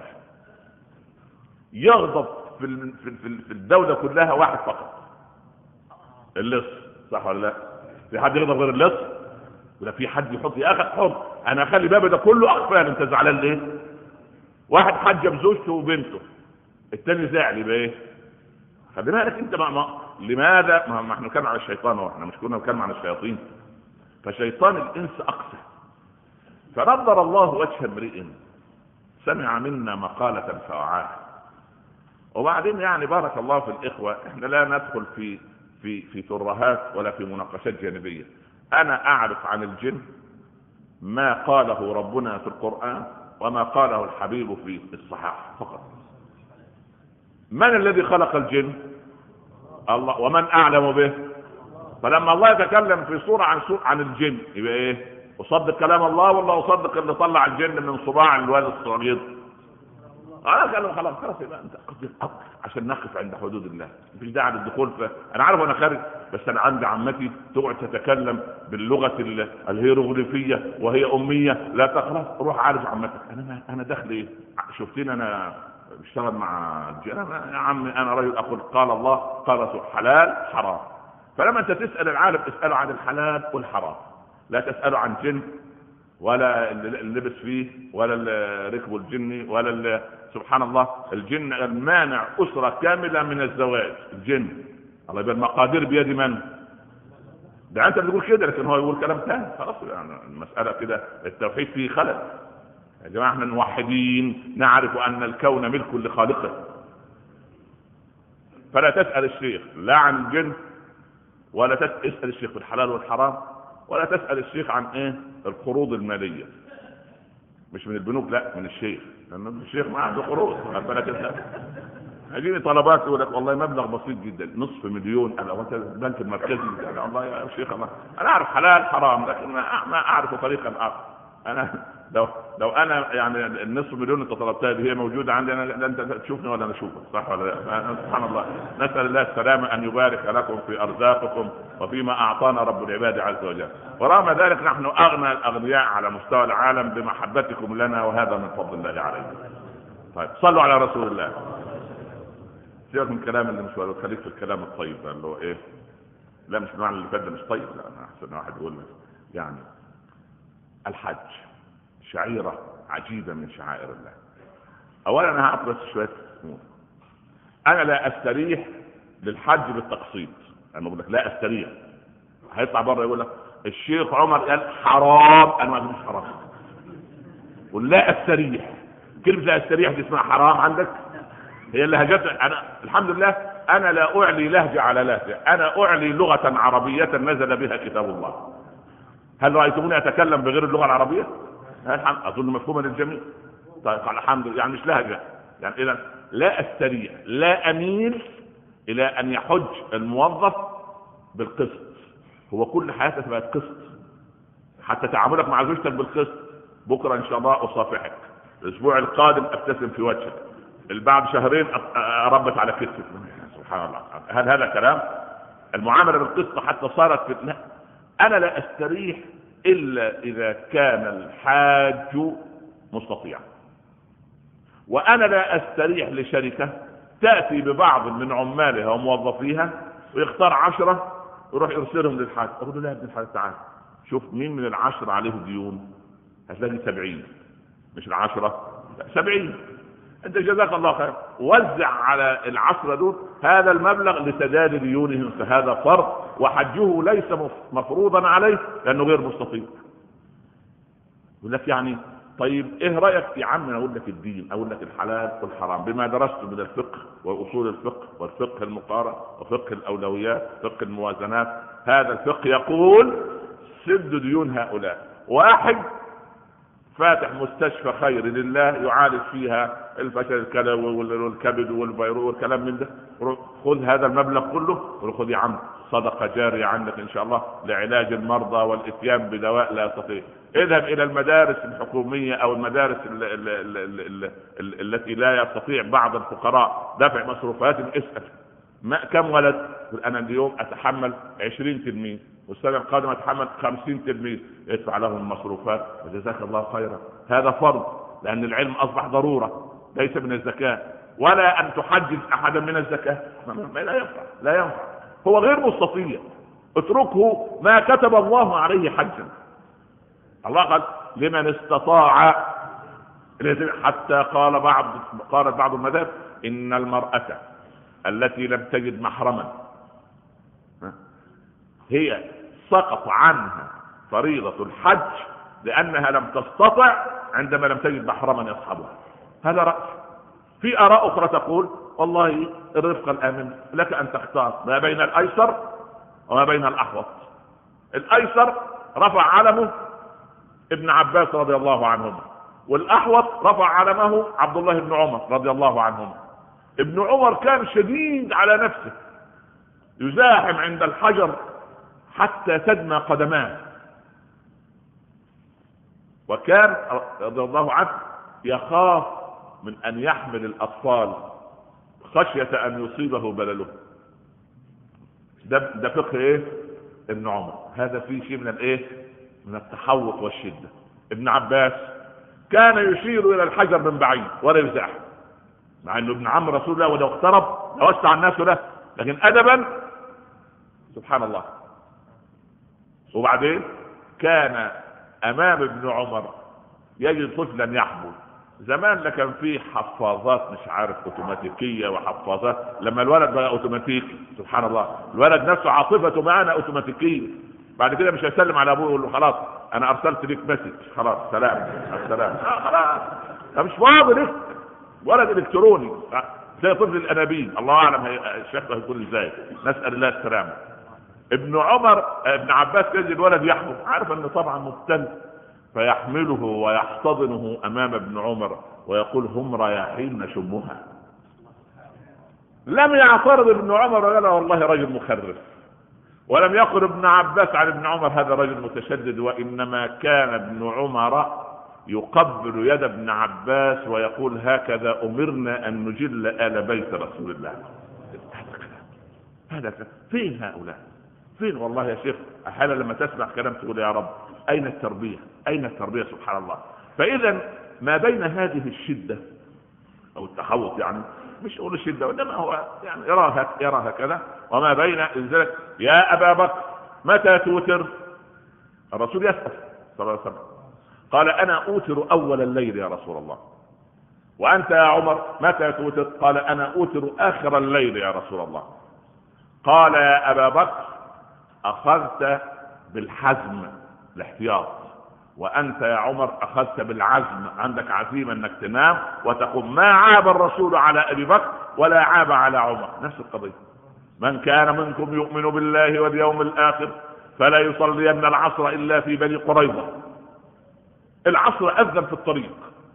يغضب في في الدوله كلها واحد فقط، اللص، صح ولا لا؟ في حد يغضب غير اللص؟ ولا في حد يحط يا اخي حر انا اخلي بابي ده كله اقفال، انت زعلان ليه؟ واحد حجب زوجته وبنته، الثاني زعل، يبقى ايه؟ خلي بالك انت ما ما لماذا؟ ما احنا بنتكلم على الشيطان، واحنا مش كنا بنتكلم عن الشياطين. فشيطان الانس اقسى. فنظر الله وجه امرئ سمع منا مقالة فوعاها. وبعدين يعني بارك الله في الاخوه، احنا لا ندخل في في في ترهات ولا في مناقشات جانبيه. انا اعرف عن الجن ما قاله ربنا في القرآن وما قاله الحبيب في الصحاح فقط. من الذي خلق الجن؟ الله. ومن اعلم به؟ فلما الله يتكلم في سورة عن سورة عن الجن يبقى ايه؟ اصدق كلام الله ولا اصدق اللي طلع الجن من صباع الولد الصغير؟ انا قال خلاص خلاص يبقى انت عشان نقف عند حدود الله، مفيش داعي للدخول. ف انا عارف انا خارج، بس انا عندي عمتي تقعد تتكلم باللغه الهيروغليفيه وهي اميه لا تقرا، روح عارف عمتك. انا انا داخل ايه؟ شفتني انا بشتغل مع الجن؟ يا عم انا رجل اقول قال الله قال رسول، حلال حرام. فلما انت تسال العالم اساله عن الحلال والحرام، لا تساله عن جن ولا اللي لبس فيه ولا اللي ركبوا الجني ولا اللي سبحان الله. الجن المانع أسرة كاملة من الزواج، الجن. الله يبقى المقادير بيد من؟ ده انت بتقول كده لكن هو يقول كلام ثاني. خلاص يعني المسألة كده التوحيد فيه خلل. يا جماعة احنا موحدين نعرف ان الكون ملك لخالقه. فلا تسأل الشيخ لا عن الجن ولا تسأل الشيخ في الحلال والحرام ولا تسأل الشيخ عن ايه؟ القروض المالية. مش من البنوك، لا من الشيخ، لان الشيخ ما عنده قروض. بالك انت هيجيني طلبات يقول لك والله مبلغ بسيط جدا نصف مليون، انا وانت البنك المركزي يعني الله يا شيخ الله انا اعرف حلال حرام لكن ما اعرف طريقا اخر. انا لو لو انا يعني النصف مليون انت طلبتها دي هي موجوده عندي انا، لا انت تشوفني ولا انا اشوفك، صح ولا لا؟ سبحان الله. نسال الله السلامه ان يبارك لكم في ارزاقكم وفيما اعطانا رب العباد عز وجل. ورغم ذلك نحن اغنى الاغنياء على مستوى العالم بمحبتكم لنا، وهذا من فضل الله علينا. طيب صلوا على رسول الله. سيبك من الكلام اللي مش ولا خليك في الكلام الطيب ده اللي هو ايه؟ لا مش معنى اللي فات ده مش طيب، لا انا احسن واحد يقول يعني الحج شعيرة عجيبة من شعائر الله. اولا انا هعطي بس شوية امور. انا لا استريح للحج بالتقسيط. انا بقول لك لا استريح. هيطلع بره يقول لك الشيخ عمر قال حرام، انا ما بقولش حرام. ولا استريح، كلمة لا استريح دي اسمها حرام عندك؟ هي اللهجات. انا الحمد لله انا لا اعلي لهجة على لهجة، انا اعلي لغة عربية نزل بها كتاب الله. هل رأيتموني اتكلم بغير اللغة العربية؟ اظن مفهوما للجميع. طيب الحمد لله، يعني مش لهجة. يعني اذا لا استريح، لا اميل الى ان يحج الموظف بالقسط. هو كل حياته تبقى قسط، حتى تعاملك مع زوجتك بالقسط. بكرة ان شاء الله اصافحك، الاسبوع القادم ابتسم في وجهك، بعد شهرين اربت على كتفك. سبحان الله. هل هذا كلام؟ المعاملة بالقسط حتى صارت في... لا. انا لا استريح الا اذا كان الحاج مستطيعا. وانا لا استريح لشركة تأتي ببعض من عمالها وموظفيها ويختار عشرة ويروح يرسلهم للحاج. اقول له لا يا ابن الحاج تعال شوف مين من العشرة عليه ديون هتلاقي سبعين، مش العشرة، سبعين. انت جزاك الله خير وزع على العشرة دول هذا المبلغ لسداد ديونهم، فهذا فرض، وحجه ليس مفروضا عليه لانه غير مستطيع. يقول لك يعني طيب ايه رايك يا عم؟ اقول لك الدين، اقول لك الحلال والحرام بما درسته من الفقه واصول الفقه والفقه المقارن وفقه الاولويات فقه الموازنات. هذا الفقه يقول سد ديون هؤلاء. واحد فاتح مستشفى خير لله يعالج فيها الفشل الكلوي والكبد والفيروس والكلام من ده، خذ هذا المبلغ كله وخذ يا عم صدقه جاريه عنك ان شاء الله لعلاج المرضى والاتيان بدواء لا يستطيع. اذهب الى المدارس الحكوميه او المدارس ال ال ال ال ال ال التي لا يستطيع بعض الفقراء دفع مصروفاتهم، اسال ما كم ولد. انا اليوم اتحمل عشرين تلميذ والسنه القادمه اتحمل خمسين تلميذ، ادفع لهم المصروفات وجزاك الله خيرا. هذا فرض، لان العلم اصبح ضروره ليس من الزكاه، ولا ان تحجز احدا من الزكاه، لا ينفع لا ينفع، هو غير مستطيع، اتركه ما كتب الله عليه حجا. الله قال لمن استطاع، حتى قال بعض قالت بعض المذاهب ان المرأة التي لم تجد محرما هي سقط عنها فريضة الحج لأنها لم تستطع عندما لم تجد محرما يصحبها. هذا رأي. في آراء أخرى تقول والله الرفق الآمن لك أن تختار ما بين الأيسر وما بين الأحوط. الأيسر رفع علمه ابن عباس رضي الله عنهما، والأحوط رفع علمه عبد الله بن عمر رضي الله عنهما. ابن عمر كان شديد على نفسه، يزاحم عند الحجر حتى تدمى قدماه، وكان رضي الله عنه يخاف من أن يحمل الأطفال خشية أن يصيبه بلله. ده, ده فقه إيه؟ ابن عمر. هذا فيه شيء من الإيه؟ من التحوط والشدة. ابن عباس كان يشير إلى الحجر من بعيد ولا يزاحم، مع أنه ابن عم رسول الله ولو اقترب لوسع الناس له، لكن أدبا سبحان الله. وبعدين كان أمام ابن عمر يجد طفلا يحمل. زمان لكن فيه حفاظات مش عارف اوتوماتيكيه وحفاظات، لما الولد بقى اوتوماتيكي سبحان الله، الولد نفسه عاطفته معنا اوتوماتيكيه، بعد كده مش هيسلم على ابوه يقول له خلاص انا ارسلت لك مسج خلاص سلام السلام، آه خلاص ده مش فاضي لك، ولد الكتروني زي طفل الانابيب، الله اعلم شكله هيكون ازاي، نسال الله السلامه. ابن عمر ابن عباس يجي الولد يحمل، عارف انه طبعا مبتل، فيحمله ويحتضنه امام ابن عمر ويقول هم رياحين نشمها. لم يعترض ابن عمر وقال والله رجل مخرف، ولم يقل ابن عباس عن ابن عمر هذا رجل متشدد، وانما كان ابن عمر يقبل يد ابن عباس ويقول هكذا امرنا ان نجل آل بيت رسول الله. هذا فين هؤلاء؟ فين والله يا شيخ؟ احيانا لما تسمع كلام تقول يا رب اين التربيه؟ اين التربيه سبحان الله. فاذا ما بين هذه الشده او التحوط، يعني مش اقول الشده وانما هو يعني يراها يراها كذا، وما بين ذلك يا ابا بكر متى توتر؟ الرسول يسال صلى الله عليه وسلم قال انا اوتر اول الليل يا رسول الله. وانت يا عمر متى توتر؟ قال انا اوتر اخر الليل يا رسول الله. قال يا ابا بكر اخذت بالحزم الاحتياط، وانت يا عمر اخذت بالعزم، عندك عزيمه انك تنام وتقوم. ما عاب الرسول على ابي بكر ولا عاب على عمر، نفس القضيه. من كان منكم يؤمن بالله واليوم الاخر فلا يصلين العصر الا في بني قريظه. العصر اذن في الطريق،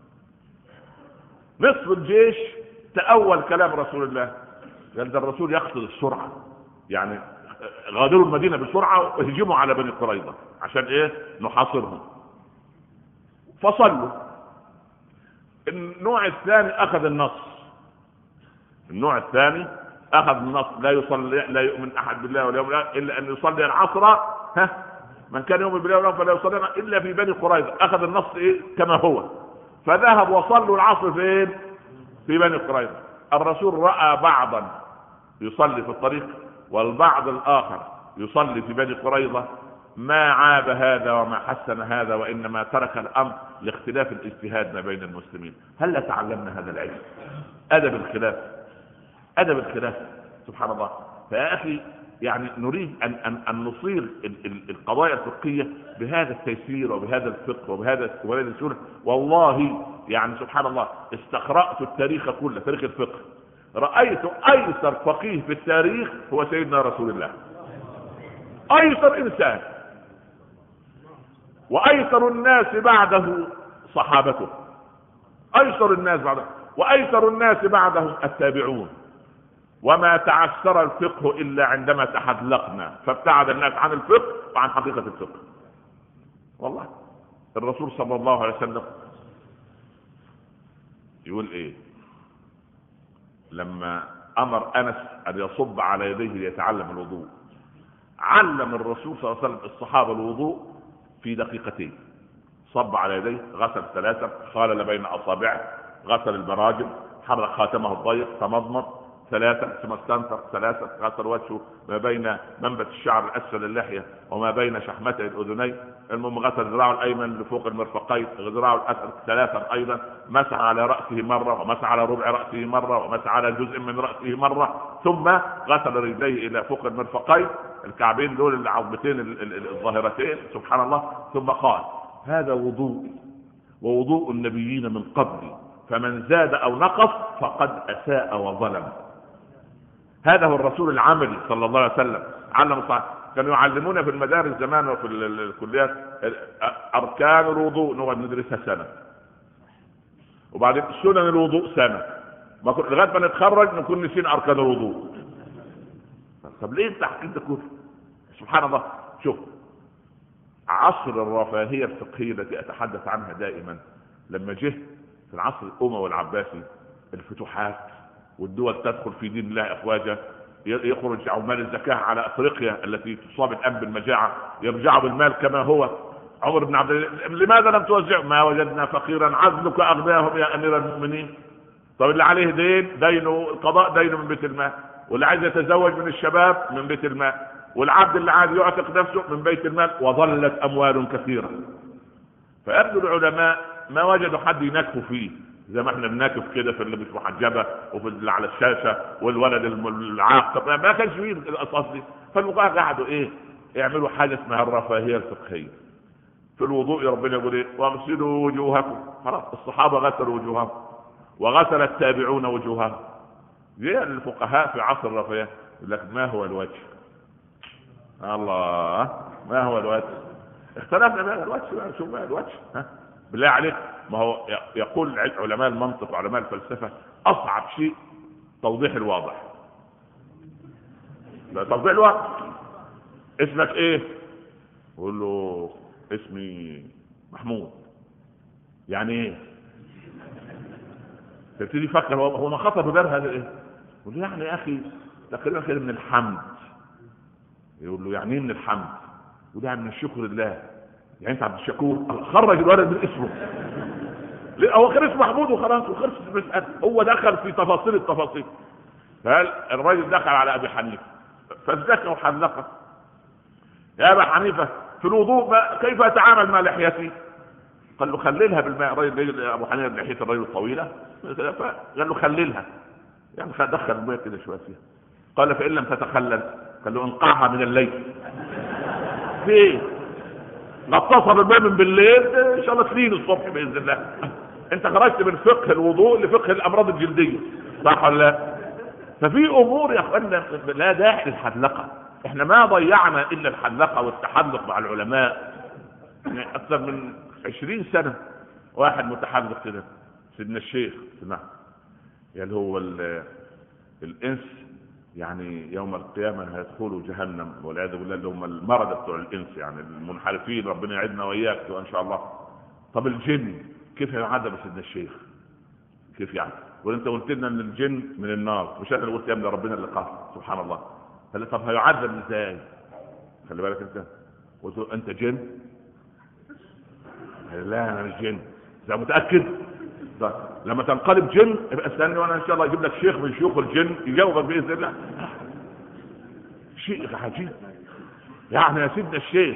نصف الجيش تأول كلام رسول الله، قال ده الرسول يقصد السرعه، يعني غادروا المدينه بسرعه وهجموا على بني قريظه عشان ايه؟ نحاصرهم. فصلوا. النوع الثاني اخذ النص، النوع الثاني اخذ النص لا يصلي لا يؤمن احد بالله واليوم الاخر الا ان يصلي العصر، ها من كان يؤمن بالله واليوم فلا يصلي الا في بني قريظه. اخذ النص ايه كما هو، فذهب وصلوا العصر فين؟ في بني قريظه. الرسول راى بعضا يصلي في الطريق والبعض الاخر يصلي في بني قريظه، ما عاب هذا وما حسن هذا، وإنما ترك الأمر لاختلاف الاجتهاد ما بين المسلمين. هل لا تعلمنا هذا العلم؟ أدب الخلاف، أدب الخلاف، سبحان الله. فيا أخي يعني نريد أن, أن, أن نصير القضايا الفقهية بهذا التيسير وبهذا الفقه وبهذا وبهذا السنة. والله يعني سبحان الله استقرأت التاريخ كله، تاريخ الفقه، رأيت أيسر فقيه في التاريخ هو سيدنا رسول الله، أيسر إنسان، وأيسر الناس بعده صحابته، أيسر الناس بعده، وأيسر الناس بعدهم التابعون. وما تعسر الفقه إلا عندما تحذلقنا فابتعد الناس عن الفقه وعن حقيقة الفقه. والله الرسول صلى الله عليه وسلم يقول ايه لما امر انس ان يصب على يديه ليتعلم الوضوء؟ علم الرسول صلى الله عليه وسلم الصحابه الوضوء في دقيقتين. صب على يديه، غسل ثلاثه، خالل بين اصابعه، غسل البراجم، حرك خاتمه الضيق، تمضمض ثلاثه، ثم استنثر ثلاثه، غسل وجهه ما بين منبت الشعر الاسفل اللحيه وما بين شحمتي الاذنين، المهم غسل ذراعه الايمن لفوق المرفقين، ذراعه الاسفل ثلاثا ايضا، مسح على راسه مره، ومسح على ربع راسه مره، ومسح على جزء من راسه مره، ثم غسل رجليه الى فوق المرفقين، الكعبين دول العظمتين الظاهرتين، سبحان الله. ثم قال هذا وضوء ووضوء النبيين من قبلي، فمن زاد او نقص فقد اساء وظلم. هذا هو الرسول العملي صلى الله عليه وسلم. علم الصحابة، كانوا يعلمونا في المدارس زمان وفي الكليات اركان الوضوء، نقعد ندرسها سنه، وبعدين سنن الوضوء سنه، لغايه ما نتخرج نكون نسين اركان الوضوء. طب ليه التحقيق ده كله؟ سبحان الله. شوف عصر الرفاهيه الفقهيه التي اتحدث عنها دائما، لما جه في العصر الاموي والعباسي الفتوحات والدول تدخل في دين الله افواجا، يخرج عمال الزكاه على افريقيا التي تصاب الان بالمجاعه، يرجعوا بالمال كما هو. عمر بن عبد الله لماذا لم توزع؟ ما وجدنا فقيرا عزلك اغناهم يا امير المؤمنين. طب اللي عليه دين دينه القضاء دينه من بيت المال، واللي عايز يتزوج من الشباب من بيت المال، والعبد اللي عايز يعتق نفسه من بيت المال، وظلت اموال كثيره. فيبدو العلماء ما وجدوا حد ينكفوا فيه زي ما احنا بننكف كده في اللي مش محجبه وفي اللي على الشاشه والولد العاق، ما كانش فيه القصص دي. فالفقهاء قعدوا ايه يعملوا حاجه اسمها الرفاهيه الفقهيه في الوضوء. ربنا يقول ايه واغسلوا وجوهكم، خلاص الصحابه غسلوا وجوههم وغسل التابعون وجوههم. زي الفقهاء في عصر الرفاهيه يقول لك ما هو الوجه؟ الله، ما هو الوجه؟ اختلفنا بقى الوجه، شوف بقى الوجه ها بالله عليك. ما هو يقول علماء المنطق وعلماء الفلسفه اصعب شيء توضيح الواضح. لا توضيح الواضح. اسمك ايه؟ قول له اسمي محمود. يعني ايه؟ تبتدي يفكر هو ما خطر ببال هذا ايه؟ يقول له يعني يا اخي تقريبا كده من الحمد. يقول له يعني ايه من الحمد؟ يقول يعني من الشكر لله. يعني انت عبد الشكور؟ خرج الولد من اسمه. هو كان اسمه محمود وخلاص وخلص المسألة. هو دخل في تفاصيل التفاصيل. فالراجل دخل على ابي حنيفه فازدكى وحذقه. يا ابا حنيفه في الوضوء كيف اتعامل مع لحيتي؟ قال له خللها بالماء. الراجل ابو حنيفه لحيه الرجل الطويله، قال له خللها، يعني دخل الماء كده شويه فيها. قال فان لم تتخلل، قال له انقعها من الليل. في ايه؟ نتصل بالماء من بالليل ان شاء الله تلين الصبح باذن الله. انت خرجت من فقه الوضوء لفقه الامراض الجلديه، صح ولا لا؟ ففي امور يا اخوانا لا داعي للحذلقه. احنا ما ضيعنا الا الحذلقه والتحذق مع العلماء. يعني اكثر من عشرين سنه واحد متحذق كده سيدنا الشيخ سمع يعني هو الانس يعني يوم القيامه هيدخلوا جهنم والعياذ بالله، اللي هم المرضى بتوع الانس يعني المنحرفين، ربنا يعيدنا واياك وان شاء الله. طب الجن كيف يعذب سيدنا الشيخ؟ كيف يعني؟ وانت قلت لنا ان الجن من النار، مش انا اللي قلت يا ابن ربنا اللي قال سبحان الله. قال طب هيعذب ازاي؟ خلي بالك انت قلت له انت جن؟ لا انا مش جن. اذا متاكد ده. لما تنقلب جن يبقى استنى وانا ان شاء الله اجيب لك شيخ من شيوخ الجن يجاوبك باذن الله. شيء عجيب يعني يا سيدنا الشيخ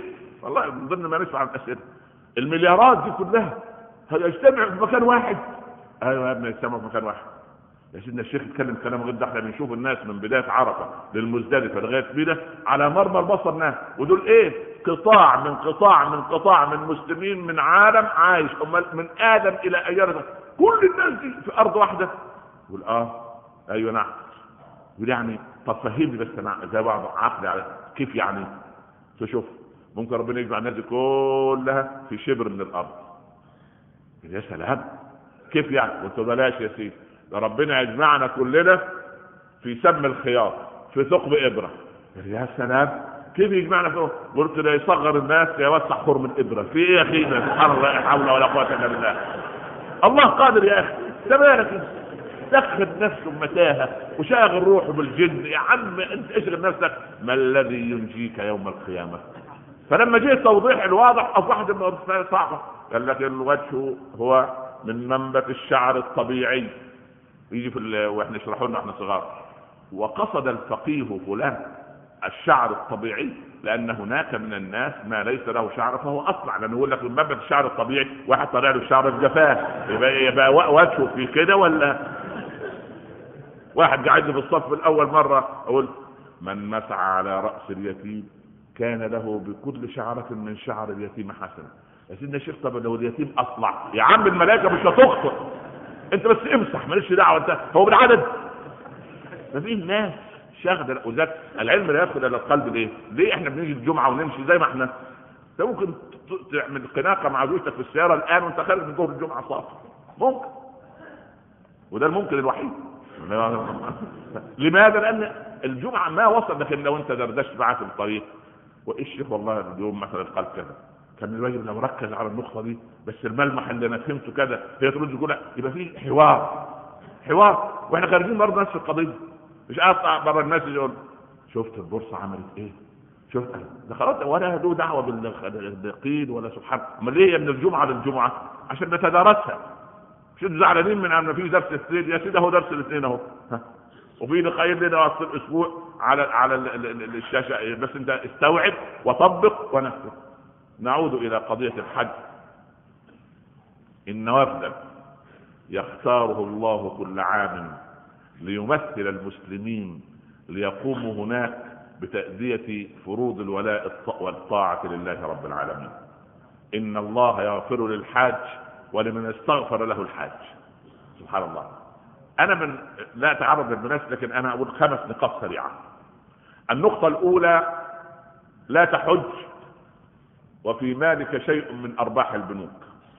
والله من ضمن ما نسمع عن الاسئله المليارات دي كلها هيجتمعوا في مكان واحد. ايوه يا ابني يجتمعوا في مكان واحد. يا سيدنا الشيخ اتكلم كلام غير ده. احنا بنشوف الناس من بدايه عرفه للمزدلفه لغايه بينا على مرمى البصر ناس، ودول ايه؟ قطاع من قطاع من قطاع من مسلمين من عالم عايش من ادم الى ايام كل الناس دي في ارض واحده. يقول اه ايوه نعم. يقول يعني طب فهمني بس انا زي بعض عقلي على كيف يعني. تشوف ممكن ربنا يجمع الناس دي كلها في شبر من الارض. يا سلام كيف يعني؟ قلت بلاش يا سيدي، ده ربنا يجمعنا كلنا في سم الخياط في ثقب ابره. يا سلام كيف يجمعنا فيه؟ قلت لا يصغر الناس يوسع خرم الابره في ايه يا اخينا؟ سبحان الله لا حول ولا قوه الا بالله. الله قادر يا اخي تبارك. دخل نفسه متاهه وشاغل روحه بالجن. يا عم انت اشغل نفسك ما الذي ينجيك يوم القيامه. فلما جه التوضيح الواضح اصبحت المساله صعبه. قال لك الوجه هو من منبت الشعر الطبيعي يجي في واحنا نشرحه لنا احنا صغار. وقصد الفقيه فلان الشعر الطبيعي لان هناك من الناس ما ليس له شعر فهو اصلع. لانه يقول لك من منبت الشعر الطبيعي واحد طلع له الشعر الجفاه يبقى, يبقى وجهه في كده. ولا واحد قاعد في الصف الاول مره اقول من مسعى على راس اليتيم كان له بكل شعرة من شعر اليتيم حسنة. يا سيدنا الشيخ طب لو اليتيم اصلع يا عم الملائكة مش هتخطئ انت بس امسح ماليش دعوة انت. هو بالعدد ما في ناس شاغله وذات العلم لا يدخل الى القلب. ليه؟ ليه احنا بنيجي الجمعة ونمشي زي ما احنا؟ انت ممكن تعمل قناقة مع زوجتك في السيارة الان وانت خارج من ظهر الجمعة صافي ممكن. وده الممكن الوحيد. لماذا؟ لان الجمعة ما وصل. لكن لو انت دردشت معاه في الطريق والشيخ والله اليوم مثلا القلب كذا كان الواجب لو ركز على النقطه دي بس الملمح اللي انا فهمته كذا هي ترد تقول يبقى في حوار حوار. واحنا خارجين برضه نفس القضيه مش اطلع بره الناس يقول شفت البورصه عملت ايه؟ شفت ده خلاص ولا له دعوه بالقيد ولا سبحان. امال ليه من الجمعه للجمعه؟ عشان نتدارسها. مش انتوا زعلانين من ان في درس الاثنين؟ يا سيدي اهو درس الاثنين اهو وفي نقيم لنا وقت الاسبوع على على الشاشه. بس انت استوعب وطبق ونفذ. نعود الى قضيه الحج. ان وفدا يختاره الله كل عام ليمثل المسلمين ليقوموا هناك بتأدية فروض الولاء والطاعة لله رب العالمين. ان الله يغفر للحاج ولمن استغفر له الحاج. سبحان الله. انا من لا اتعرض للناس لكن انا اقول خمس نقاط سريعه. النقطه الاولى لا تحج وفي مالك شيء من ارباح البنوك.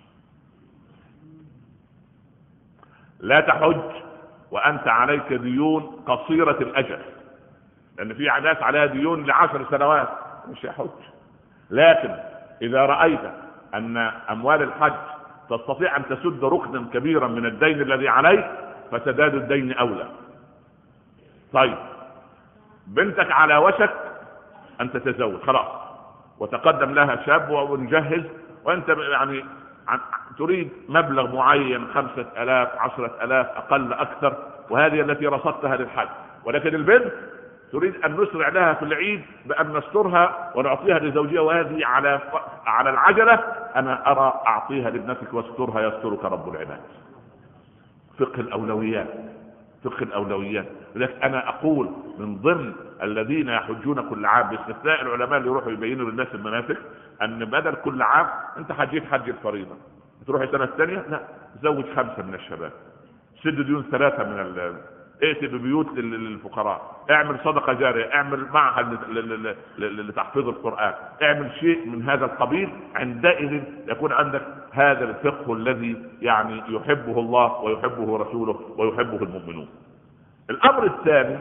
لا تحج وانت عليك ديون قصيره الاجل لان في ناس عليها ديون لعشر سنوات مش يحج. لكن اذا رايت ان اموال الحج تستطيع ان تسد ركنا كبيرا من الدين الذي عليك فسداد الدين اولى. طيب بنتك على وشك ان تتزوج خلاص وتقدم لها شاب ونجهز وانت يعني تريد مبلغ معين خمسة الاف عشرة الاف اقل اكثر وهذه التي رصدتها للحج. ولكن البنت تريد ان نسرع لها في العيد بان نسترها ونعطيها لزوجها وهذه على على العجله. انا ارى اعطيها لابنتك واسترها يسترك رب العباد. فقه الاولويات فقه الاولويات. لذلك انا اقول من ضمن الذين يحجون كل عام باستثناء العلماء اللي يروحوا يبينوا للناس المناسك ان بدل كل عام انت حجيت حج الفريضه تروح السنه الثانيه لا زوج خمسه من الشباب سد ديون ثلاثه من ال ائت ببيوت للفقراء اعمل صدقه جاريه اعمل معهد لتحفيظ القران اعمل شيء من هذا القبيل. عندئذ يكون عندك هذا الفقه الذي يعني يحبه الله ويحبه رسوله ويحبه المؤمنون. الامر الثاني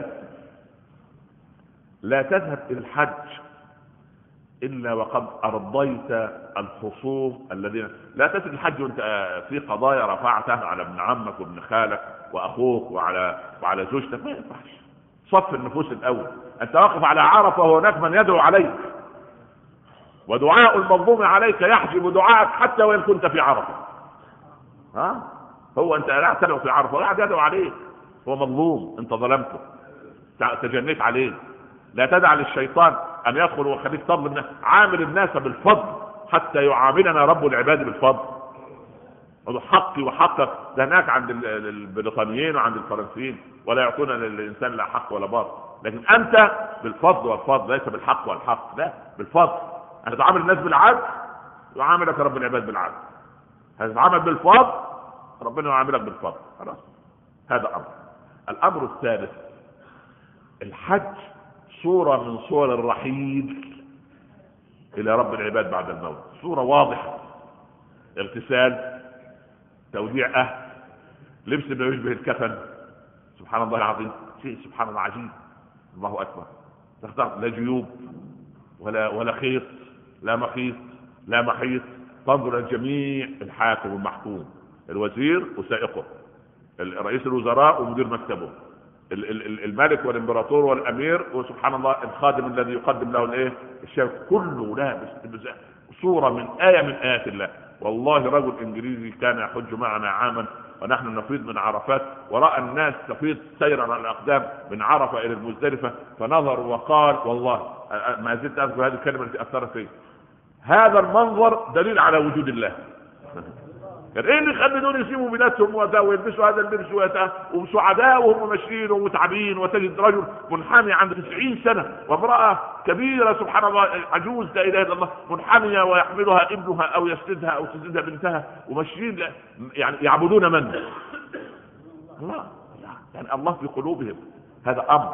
لا تذهب الى الحج الا وقد ارضيت الخصوم الذين لا تذهب الحج وانت في قضايا رفعتها على ابن عمك وابن خالك واخوك وعلى وعلى زوجتك. ما ينفعش. صف النفوس الاول. انت واقف على عرفه وهناك من يدعو عليك ودعاء المظلوم عليك يحجب دعاءك حتى وان كنت في عرفه. ها هو انت لا تدعو في عرفه ولا يدعو عليك هو مظلوم انت ظلمته تجنيت عليه. لا تدع للشيطان ان يدخل وخليك تظلم الناس. عامل الناس بالفضل حتى يعاملنا رب العباد بالفضل. حقي وحقك ده هناك عند البريطانيين وعند الفرنسيين، ولا يعطون للانسان لا حق ولا باطل، لكن انت بالفضل والفضل، ليس بالحق والحق، لا بالفضل. انت تعامل الناس بالعدل يعاملك رب العباد بالعدل، هتتعامل بالفضل ربنا يعاملك بالفضل. خلاص هذا امر. الامر الثالث، الحج صورة من صور الرحيل الى رب العباد بعد الموت، صورة واضحة. اغتسال، توديع اهل، لبس ما يشبه الكفن، سبحان الله العظيم، شيء سبحان الله عجيب، الله اكبر. تختار لا جيوب ولا ولا خيط، لا مخيط لا محيط، تنظر الجميع، الحاكم والمحكوم، الوزير وسائقه، رئيس الوزراء ومدير مكتبه، الملك والامبراطور والامير، وسبحان الله الخادم الذي يقدم له الايه الشيء، كله لابس صورة من آية من آيات الله. والله رجل انجليزي كان يحج معنا عاما ونحن نفيض من عرفات، ورأى الناس تفيض سيرا على الأقدام من عرفة إلى المزدلفة، فنظر وقال والله ما زلت أذكر هذه الكلمة التي أثرت فيه، هذا المنظر دليل على وجود الله. كان ايه اللي يخلي دول يسيبوا بلادهم ويلبسوا هذا اللبس وسعداء وهم ماشيين ومتعبين، وتجد رجل منحني عند تسعين سنة وامرأة كبيرة سبحان الله عجوز لا اله الا الله منحنية ويحملها ابنها او يسندها او تسندها بنتها وماشيين يعني يعبدون من؟ الله. يعني الله في قلوبهم. هذا امر.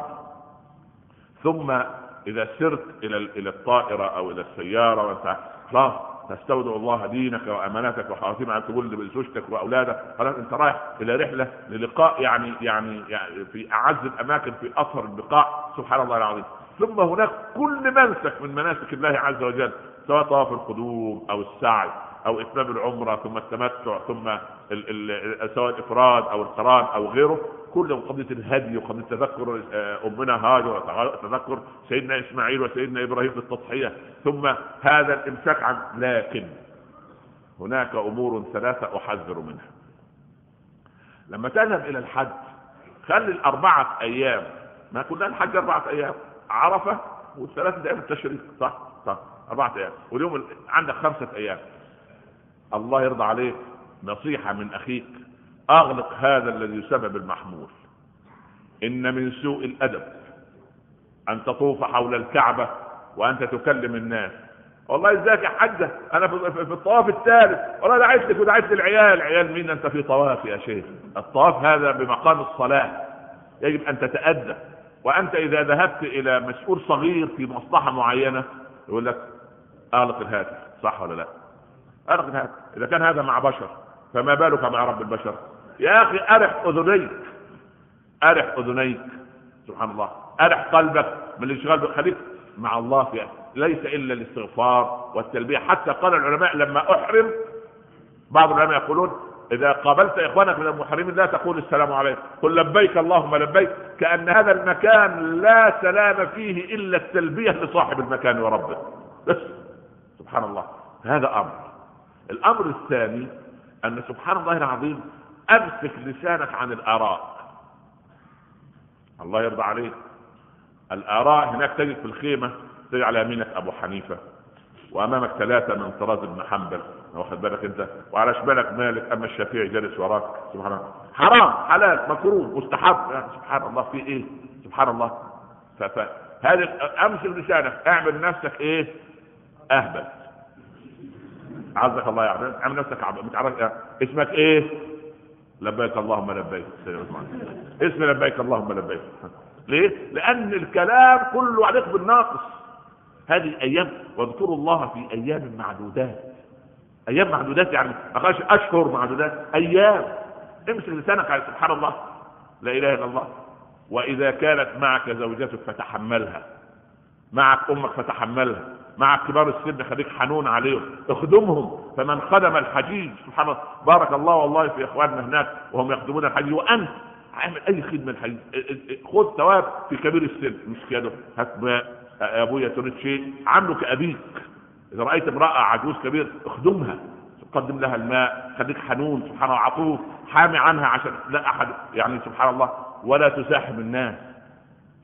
ثم اذا سرت الى الى الطائرة او الى السيارة وانت خلاص تستودع الله دينك واماناتك وخواتيم على تقول بزوجتك واولادك، خلاص انت رايح الى رحله للقاء يعني يعني, يعني في اعز الاماكن في اثر البقاع سبحان الله العظيم. ثم هناك كل منسك من مناسك الله عز وجل، سواء طواف القدوم او السعي او اتمام العمره ثم التمتع ثم ال ال سواء الافراد او القران او غيره، كل قضيه الهدي وقضيه تذكر امنا هاجر وتذكر سيدنا اسماعيل وسيدنا ابراهيم في التضحيه، ثم هذا الامساك عن. لكن هناك امور ثلاثه احذر منها. لما تذهب الى الحج خلي الاربعه ايام، ما كنا الحج اربعه ايام، عرفه والثلاثه ايام التشريق، صح صح اربعه ايام، واليوم عندك خمسه ايام. الله يرضى عليك، نصيحه من اخيك، اغلق هذا الذي يسبب المحمول. ان من سوء الادب ان تطوف حول الكعبه وانت تكلم الناس، والله ازيك يا حجه انا في الطواف الثالث، والله دعيت لك ودعيت للعيال. عيال مين؟ انت في طواف يا شيخ. الطواف هذا بمقام الصلاه، يجب ان تتأدى. وانت اذا ذهبت الى مسؤول صغير في مصلحه معينه يقول لك اغلق الهاتف، صح ولا لا؟ اغلق الهاتف. اذا كان هذا مع بشر فما بالك مع رب البشر؟ يا اخي ارح اذنيك، ارح اذنيك سبحان الله، ارح قلبك من الاشغال، خليك مع الله في ليس الا الاستغفار والتلبيه. حتى قال العلماء لما احرم، بعض العلماء يقولون اذا قابلت اخوانك من المحرمين لا تقول السلام عليكم، قل لبيك اللهم لبيك، كأن هذا المكان لا سلام فيه الا التلبيه لصاحب المكان وربه بس. سبحان الله. هذا امر. الامر الثاني ان سبحان الله العظيم امسك لسانك عن الاراء. الله يرضى عليك. الاراء هناك تجد في الخيمه، تجد على يمينك ابو حنيفه وامامك ثلاثه من طراز ابن حنبل، واخد بالك انت، وعلى شمالك مالك، اما الشافعي جالس وراك. سبحان الله. حرام، حلال، مكروه، مستحب، يعني سبحان الله في ايه؟ سبحان الله. فهذا امسك لسانك، اعمل نفسك ايه؟ اهبل. عزك الله يعني، اعمل نفسك متعرف. اسمك ايه؟ لبيك اللهم لبيك. اسم لبيك اللهم لبيك. ليه؟ لان الكلام كله عليك بالناقص. هذه ايام، واذكروا الله في ايام معدودات. ايام معدودات يعني ما قالش اشهر معدودات، ايام. امسك لسانك على سبحان الله، لا اله الا الله. واذا كانت معك زوجتك فتحملها، معك امك فتحملها، معك كبار السن خليك حنون عليهم، اخدمهم. فمن خدم الحجيج سبحان الله، بارك الله والله في اخواننا هناك وهم يخدمون الحجيج، وانت عامل اي خدمه الحجيج، خذ ثواب في كبير السن. مش كده هات ماء يا ابويا تريد شيء، عامله كابيك. اذا رايت امراه عجوز كبير اخدمها، قدم لها الماء، خليك حنون سبحان الله، عطوف، حامي عنها عشان لا احد يعني سبحان الله. ولا تزاحم الناس،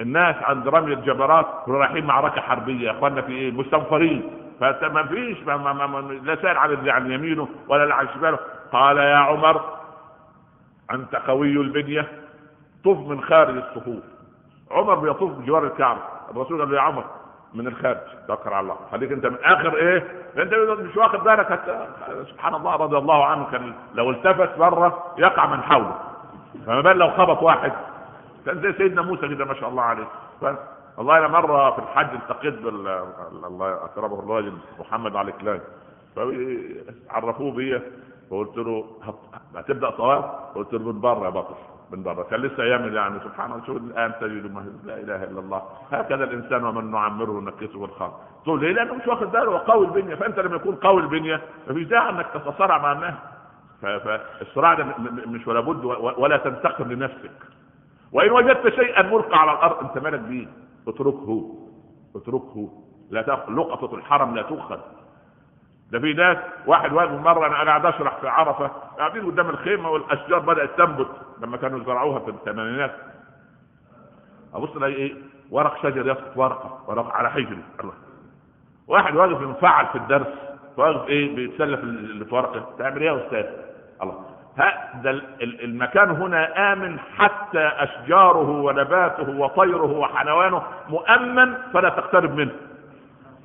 الناس عند رمي الجبرات رايحين معركه حربيه يا اخوانا، في ايه؟ مستنفرين، فما فيش ما ما ما لا سائل عن عن يمينه ولا عن شماله. قال يا عمر انت قوي البنيه، طف من خارج الصفوف. عمر بيطوف بجوار الكعبه، الرسول قال له يا عمر من الخارج، توكل على الله، خليك انت من اخر ايه، انت مش واخد بالك. سبحان الله، رضي الله عنه، كان لو التفت بره يقع من حوله، فما بال لو خبط واحد. كان زي سيدنا موسى كده ما شاء الله عليه. والله انا مره في الحج التقيت بال الله اكرمه الراجل محمد علي كلاي، فعرفوه بيا فقلت له هتبدا طواف؟ قلت له من بره يا بطل، من بره. كان لسه يعمل يعني سبحان الله، شو الان تجد لا اله الا الله، هكذا الانسان ومن نعمره نكسه بالخلق. تقول ليه؟ لانه مش واخد باله، وقوي البنيه. فانت لما يكون قوي البنيه مفيش داعي انك تتصارع مع الناس. فالصراع ده مش ولا بد، ولا تنتقم لنفسك. وان وجدت شيئا ملقى على الارض انت مالك بيه، اتركه اتركه، لا تاخذ لقطه الحرم، لا تؤخذ. ده في ناس، واحد واقف مره انا قاعد اشرح في عرفه، قاعدين قدام الخيمه والاشجار بدات تنبت لما كانوا زرعوها في الثمانينات، ابص الاقي ايه؟ ورق شجر يسقط، ورقه ورقه على حجري. الله، واحد واقف انفعل في الدرس، واقف ايه؟ بيتسلى في ورقه. تعمل ايه يا استاذ؟ الله، هذا المكان هنا آمن، حتى أشجاره ونباته وطيره وحيوانه مؤمن، فلا تقترب منه.